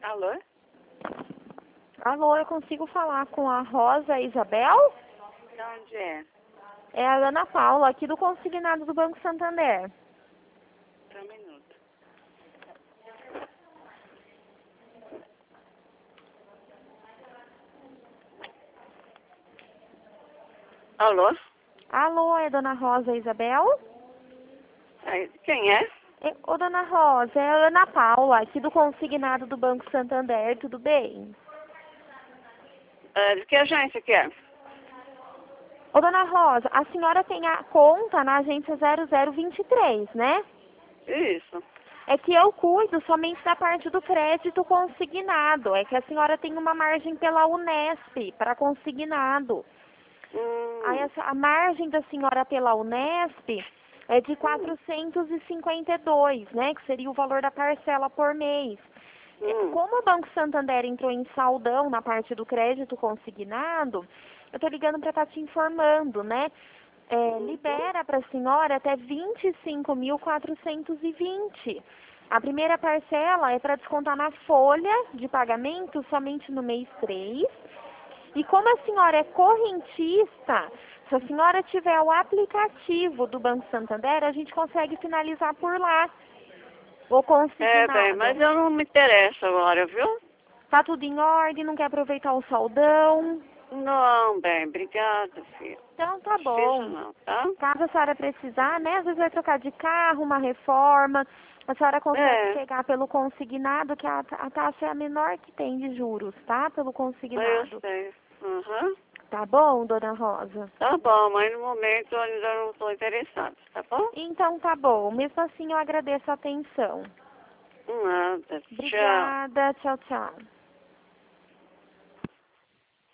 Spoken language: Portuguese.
Alô? Alô, eu consigo falar com a Rosa Isabel? De onde é? É a Ana Paula, aqui do consignado do Banco Santander. Só um minuto. Alô? Alô, é Dona Rosa Isabel? Quem é? Ô, Dona Rosa, é a Ana Paula, aqui do consignado do Banco Santander, tudo bem? De que agência que é? Ô, Dona Rosa, a senhora tem a conta na agência 0023, né? Isso. É que eu cuido somente da parte do crédito consignado. É que a senhora tem uma margem pela Unesp para consignado. Aí a margem da senhora pela Unesp é de 452, né? Que seria o valor da parcela por mês. Como o Banco Santander entrou em saldão na parte do crédito consignado, eu tô ligando para estar te informando, né? Libera para a senhora até 25.420. A primeira parcela é para descontar na folha de pagamento somente no mês 3. E como a senhora é correntista, se a senhora tiver o aplicativo do Banco Santander, a gente consegue finalizar por lá. Ou consignado. Bem, mas eu não me interesso agora, viu? Tá tudo em ordem, não quer aproveitar o saldão? Não, bem, obrigada, filho. Então tá Não precisa bom. não, tá? Caso a senhora precisar, né? Às vezes vai trocar de carro, uma reforma. A senhora consegue pegar pelo consignado, que a taxa é a menor que tem de juros, tá? Pelo Eu consignado. sei. Uhum. Tá bom, Dona Rosa? Tá bom, mas no momento eu ainda não estou interessada, tá bom? Então tá bom. Mesmo assim eu agradeço a atenção. Nada. Tchau. Obrigada. Tchau, tchau.